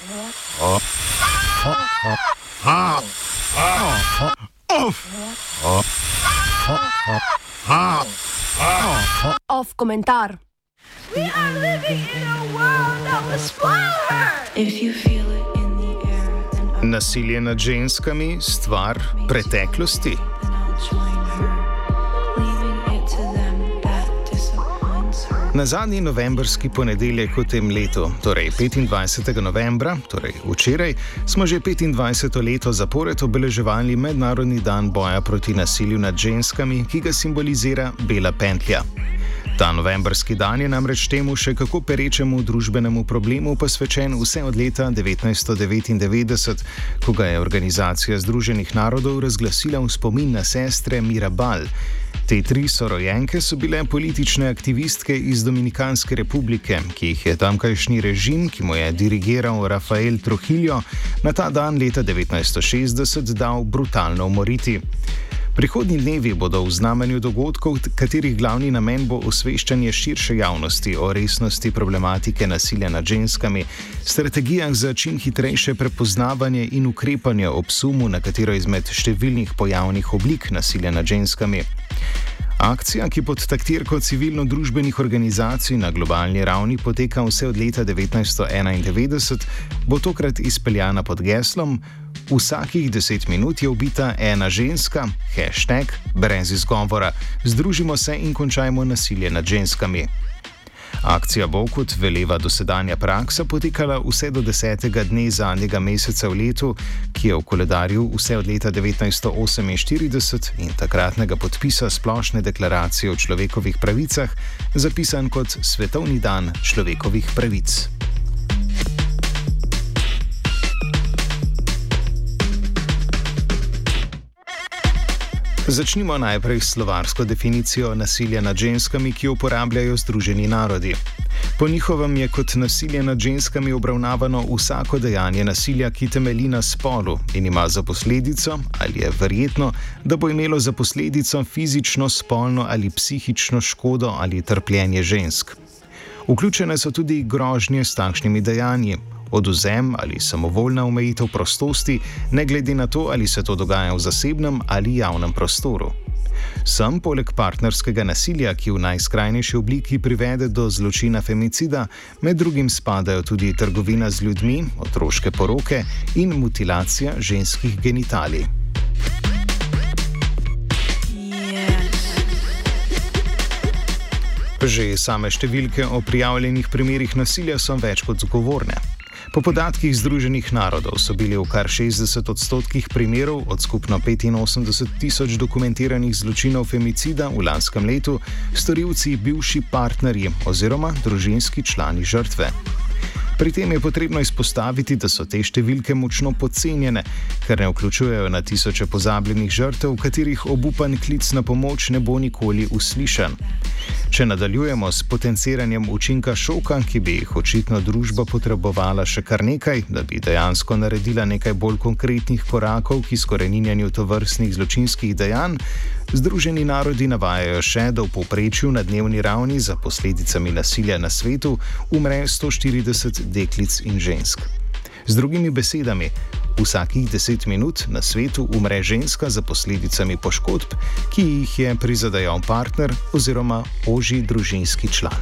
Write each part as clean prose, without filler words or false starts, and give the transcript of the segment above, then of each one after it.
Off komentar. Nasilje nad ženskami, stvar preteklosti. Na zadnji novembrski ponedeljek v tem letu, torej 25. novembra, torej včeraj, smo že 25. leto zapored obeleževali Mednarodni dan boja proti nasilju nad ženskami, ki ga simbolizira bela pentlja. Ta novembrski dan je namreč temu še kako perečemu družbenemu problemu posvečen vse od leta 1999, ko ga je Organizacija Združenih narodov razglasila v spomin na sestre Mirabal. Te tri sorojenke so bile politične aktivistke iz Dominikanske republike, ki jih je tamkajšnji režim, ki mu je dirigiral Rafael Trujillo, na ta dan leta 1960 dal brutalno umoriti. Prihodnji dnevi bodo v znamenju dogodkov, katerih glavni namen bo osveščanje širše javnosti o resnosti problematike nasilja nad ženskami, strategijah za čim hitrejše prepoznavanje in ukrepanje ob sumu na katero izmed številnih pojavnih oblik nasilja nad ženskami. Akcija, ki pod taktirko civilno-družbenih organizacij na globalni ravni poteka vse od leta 1991, bo tokrat izpeljana pod geslom Vsakih 10 minut je ubita ena ženska, #brez izgovora, združimo se in končajmo nasilje nad ženskami. Akcija bo, kot veleva dosedanja praksa, potekala vse do 10. dne zadnjega meseca v letu, ki je v koledarju vse od leta 1948 in takratnega podpisa Splošne deklaracije o človekovih pravicah zapisan kot Svetovni dan človekovih pravic. Začnimo najprej s slovarsko definicijo nasilja nad ženskami, ki jo uporabljajo Združeni narodi. Po njihovem je kot nasilje nad ženskami obravnavano vsako dejanje nasilja, ki temelji na spolu in ima za posledico, ali je verjetno, da bo imelo za posledico fizično, spolno ali psihično škodo ali trpljenje žensk. Vključene so tudi grožnje s takšnimi dejanji, odvzem ali samovoljna omejitev prostosti, ne glede na to, ali se to dogaja v zasebnem ali javnem prostoru. Sem poleg partnerskega nasilja, ki v najskrajnejši obliki privede do zločina femicida, med drugim spadajo tudi trgovina z ljudmi, otroške poroke in mutilacija ženskih genitalij. Že same številke o prijavljenih primerih nasilja so več kot zgovorne. Po podatkih Združenih narodov so bili v kar 60% primerov od skupno 85.000 dokumentiranih zločinov femicida v lanskem letu storilci bivši partnerji oziroma družinski člani žrtve. Pri tem je potrebno izpostaviti, da so te številke močno podcenjene, ker ne vključujejo na tisoče pozabljenih žrtev, katerih obupan klic na pomoč ne bo nikoli uslišan. Če nadaljujemo s potenciranjem učinka šoka, ki bi jih očitno družba potrebovala še kar nekaj, da bi dejansko naredila nekaj bolj konkretnih korakov k izkoreninjanju tovrstnih zločinskih dejanj, Združeni narodi navajajo še, da v povprečju na dnevni ravni za posledicami nasilja na svetu umre 140 deklic in žensk. Z drugimi besedami, vsakih 10 minut na svetu umre ženska za posledicami poškodb, ki jih je prizadejal partner oziroma ožji družinski član.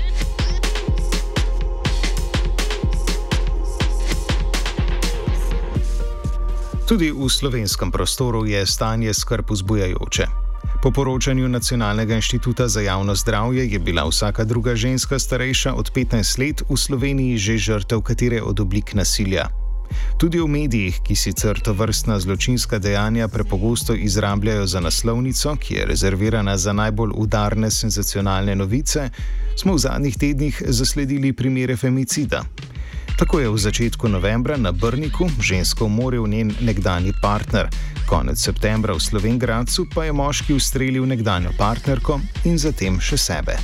Tudi v slovenskem prostoru je stanje skrb vzbujajoče. Po poročanju Nacionalnega inštituta za javno zdravje je bila vsaka druga ženska starejša od 15 let v Sloveniji že žrtev katere od oblik nasilja. Tudi v medijih, ki sicer tovrstna zločinska dejanja prepogosto izrabljajo za naslovnico, ki je rezervirana za najbolj udarne senzacionalne novice, smo v zadnjih tednih zasledili primere femicida. Tako je v začetku novembra na Brniku žensko umoril njen nekdanji partner, konec septembra v Slovenj Gradcu pa je moški ustrelil nekdanjo partnerko in zatem še sebe.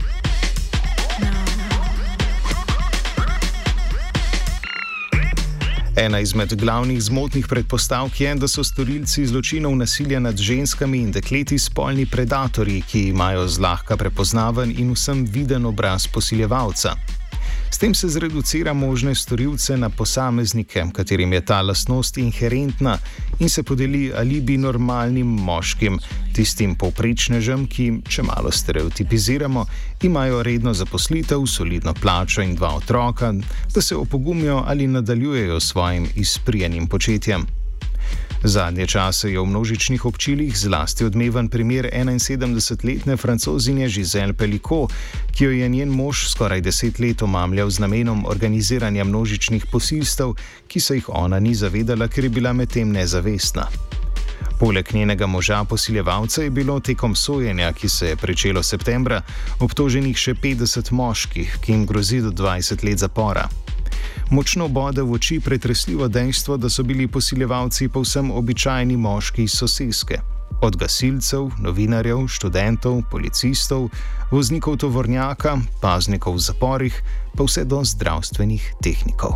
Ena izmed glavnih zmotnih predpostavk je, da so storilci zločinov nasilja nad ženskami in dekleti spolni predatorji, ki imajo zlahka prepoznaven in vsem viden obraz posiljevalca. S tem se zreducira možne storilce na posameznike, katerim je ta lastnost inherentna in se podeli alibi normalnim moškim, tistim povprečnežem, ki, če malo stereotipiziramo, imajo redno zaposlitev, solidno plačo in 2 otroka, da se opogumijo ali nadaljujejo s svojim izprijenim početjem. Zadnje čase je v množičnih občilih zlasti odmeven primer 71-letne Francozinje Giselle Pelicot, ki jo je njen mož skoraj 10 let omamljal z namenom organiziranja množičnih posilstev, ki se jih ona ni zavedala, ker je bila medtem nezavestna. Poleg njenega moža posiljevalca je bilo tekom sojenja, ki se je pričelo septembra, obtoženih še 50 moških, ki jim grozi do 20 let zapora. Močno bode v oči pretresljivo dejstvo, da so bili posiljevalci povsem običajni moški iz soseske. Od gasilcev, novinarjev, študentov, policistov, voznikov tovornjaka, paznikov v zaporih, pa vse do zdravstvenih tehnikov.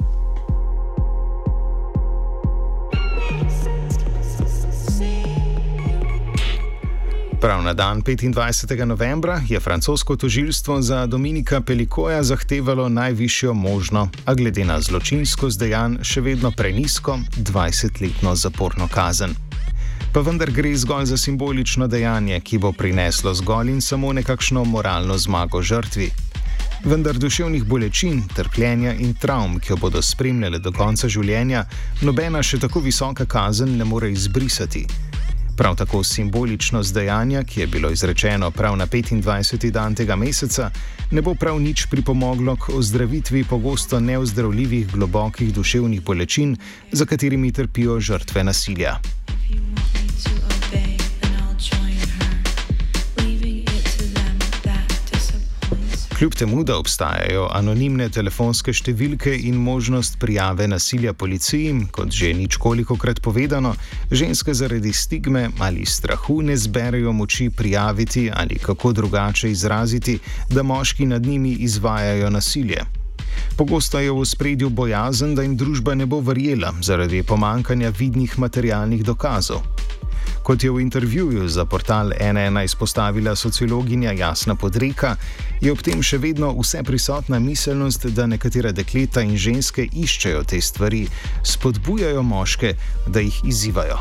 Prav na dan 25. novembra je francosko tožilstvo za Dominika Pelicoja zahtevalo najvišjo možno, a glede na zločinskost dejanj še vedno prenizko 20-letno zaporno kazen. Pa vendar gre zgolj za simbolično dejanje, ki bo prineslo zgolj in samo nekakšno moralno zmago žrtvi. Vendar duševnih bolečin, trpljenja in travm, ki jo bodo spremljale do konca življenja, nobena še tako visoka kazen ne more izbrisati. Prav tako simboličnost dejanja, ki je bilo izrečeno prav na 25. dan tega meseca, ne bo prav nič pripomoglo k ozdravitvi pogosto neozdravljivih globokih duševnih bolečin, za katerimi trpijo žrtve nasilja. Kljub temu, da obstajajo anonimne telefonske številke in možnost prijave nasilja policiji, kot že ničkolikokrat povedano, ženske zaradi stigme ali strahu ne zberejo moči prijaviti ali kako drugače izraziti, da moški nad njimi izvajajo nasilje. Pogosto je v ospredju bojazen, da jim družba ne bo verjela zaradi pomanjkanja vidnih materialnih dokazov. Kot je v intervjuju za portal N1 izpostavila sociologinja Jasna Podreka, je ob tem še vedno vse prisotna miselnost, da nekatera dekleta in ženske iščejo te stvari, spodbujajo moške, da jih izzivajo.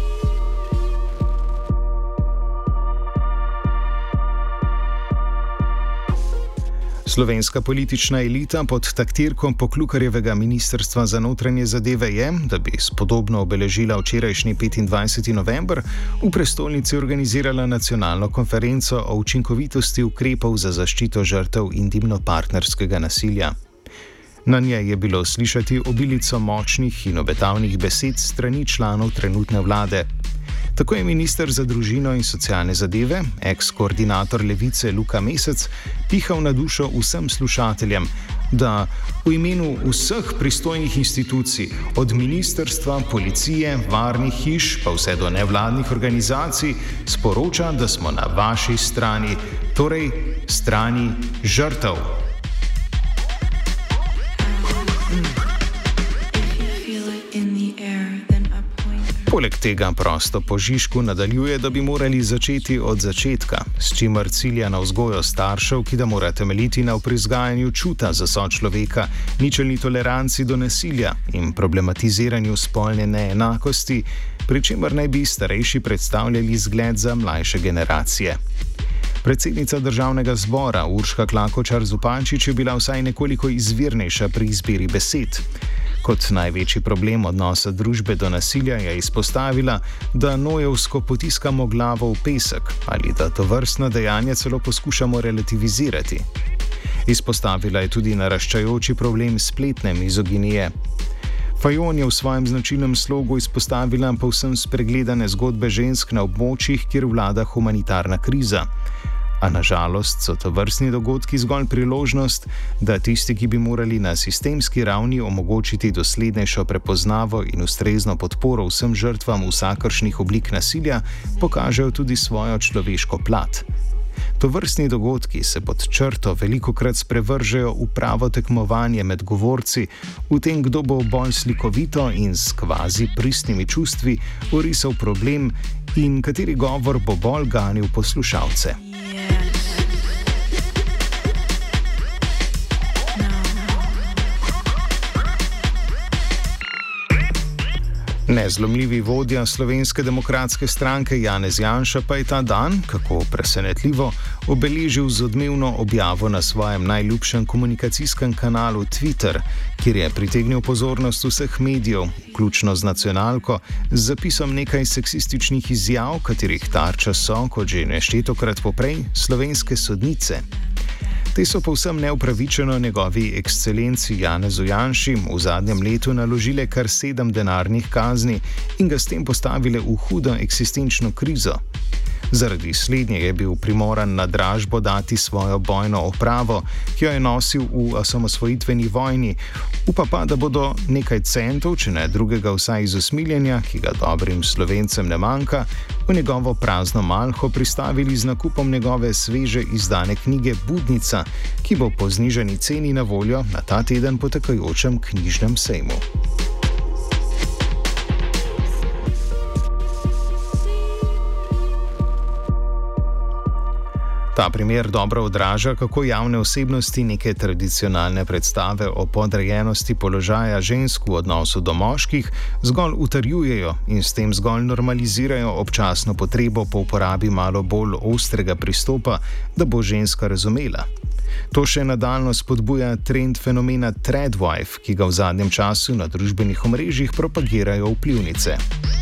Slovenska politična elita pod taktirkom Poklukarjevega ministrstva za notranje zadeve je, da bi spodobno obeležila včerajšnji 25. november, v prestolnici organizirala nacionalno konferenco o učinkovitosti ukrepov za zaščito žrtev intimno-partnerskega nasilja. Na njej je bilo slišati obilico močnih in obetavnih besed strani članov trenutne vlade. Tako je minister za družino in socialne zadeve, ex-koordinator Levice Luka Mesec, pihal na dušo vsem slušateljem, da v imenu vseh pristojnih institucij, od ministrstva, policije, varnih hiš pa vse do nevladnih organizacij, sporoča, da smo na vaši strani, torej strani žrtev. Poleg tega prosto po Žižku nadaljuje, da bi morali začeti od začetka, s čimer cilja na vzgojo staršev, ki da mora temeljiti na vprizgajanju čuta za sočloveka, ničelni toleranci do nasilja in problematiziranju spolne neenakosti, pri čemer naj bi starejši predstavljali zgled za mlajše generacije. Predsednica Državnega zbora Urška Klakočar Zupančič je bila vsaj nekoliko izvirnejša pri izbiri besed. Kot največji problem odnosa družbe do nasilja je izpostavila, da nojevsko potiskamo glavo v pesek ali da tovrstna dejanja celo poskušamo relativizirati. Izpostavila je tudi naraščajoči problem spletne mizoginije. Fajon je v svojem značilnem slogu izpostavila povsem spregledane zgodbe žensk na območjih, kjer vlada humanitarna kriza. A nažalost so tovrstni dogodki zgolj priložnost, da tisti, ki bi morali na sistemski ravni omogočiti doslednejšo prepoznavo in ustrezno podporo vsem žrtvam vsakršnih oblik nasilja, pokažejo tudi svojo človeško plat. Tovrstni dogodki se pod črto velikokrat sprevržejo v pravo tekmovanje med govorci, v tem, kdo bo bolj slikovito in s kvazi pristnimi čustvi orisal problem in kateri govor bo bolj ganil poslušalce. Nezlomljivi vodja Slovenske demokratske stranke Janez Janša pa je ta dan, kako presenetljivo, obeležil z odmevno objavo na svojem najljubšem komunikacijskem kanalu Twitter, kjer je pritegnil pozornost vseh medijev, vključno z nacionalko, z zapisom nekaj seksističnih izjav, katerih tarča so, kot že neštetokrat poprej, slovenske sodnice. Te so povsem neupravičeno njegovi ekscelenci Janezu Janši v zadnjem letu naložile kar 7 denarnih kazni in ga s tem postavile v hudo eksistenčno krizo. Zaradi slednje je bil primoran na dražbo dati svojo bojno opravo, ki jo je nosil v osamosvojitveni vojni, upa pa, da bodo nekaj centov, če ne drugega vsaj iz usmiljenja, ki ga dobrim Slovencem ne manjka, v njegovo prazno malho pristavili z nakupom njegove sveže izdane knjige Budnica, ki bo po znižani ceni na voljo na ta teden potekajočem knjižnem sejmu. Ta primer dobro odraža, kako javne osebnosti neke tradicionalne predstave o podrejenosti položaja žensk v odnosu do moških zgolj utrjujejo in s tem zgolj normalizirajo občasno potrebo po uporabi malo bolj ostrega pristopa, da bo ženska razumela. To še nadaljno spodbuja trend fenomena Threadwife, ki ga v zadnjem času na družbenih omrežjih propagirajo vplivnice.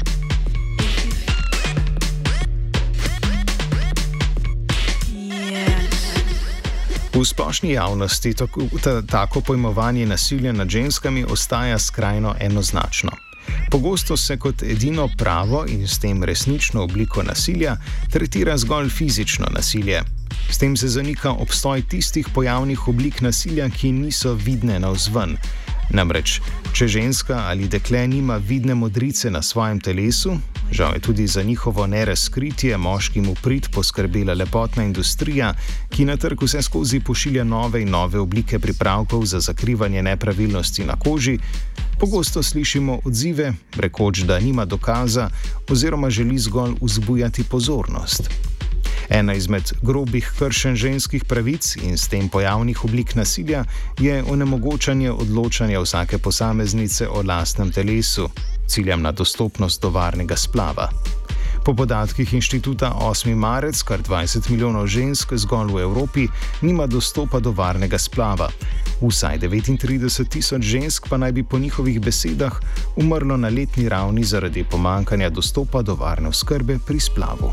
V splošni javnosti tako pojmovanje nasilja nad ženskami ostaja skrajno enoznačno. Pogosto se kot edino pravo in s tem resnično obliko nasilja tretira zgolj fizično nasilje. S tem se zanika obstoj tistih pojavnih oblik nasilja, ki niso vidne navzven. Namreč, če ženska ali dekle nima vidne modrice na svojem telesu, žal je tudi za njihovo nerazkritje moškim v prid poskrbela lepotna industrija, ki na trg vse skozi pošilja nove in nove oblike pripravkov za zakrivanje nepravilnosti na koži, pogosto slišimo odzive, rekoč, da nima dokaza oziroma želi zgolj vzbujati pozornost. Ena izmed grobih kršenj ženskih pravic in s tem pojavnih oblik nasilja je onemogočanje odločanja vsake posameznice o lastnem telesu, ciljem na dostopnost do varnega splava. Po podatkih inštituta 8. marec kar 20 milijonov žensk zgolj v Evropi nima dostopa do varnega splava. Vsaj 39 tisoč žensk pa naj bi po njihovih besedah umrlo na letni ravni zaradi pomanjkanja dostopa do varne oskrbe pri splavu.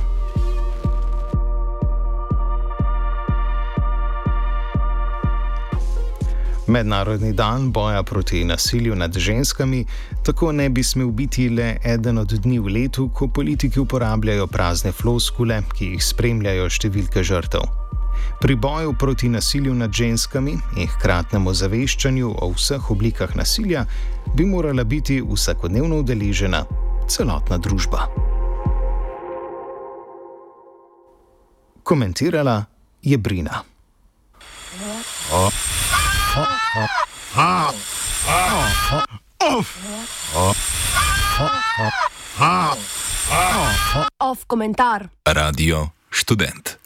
Mednarodni dan boja proti nasilju nad ženskami tako ne bi smel biti le eden od dni v letu, ko politiki uporabljajo prazne floskule, ki jih spremljajo številke žrtev. Pri boju proti nasilju nad ženskami in hkratnemu zaveščanju o vseh oblikah nasilja bi morala biti vsakodnevno udeležena celotna družba. Komentirala je Brina. Off komentar. Radio Študent.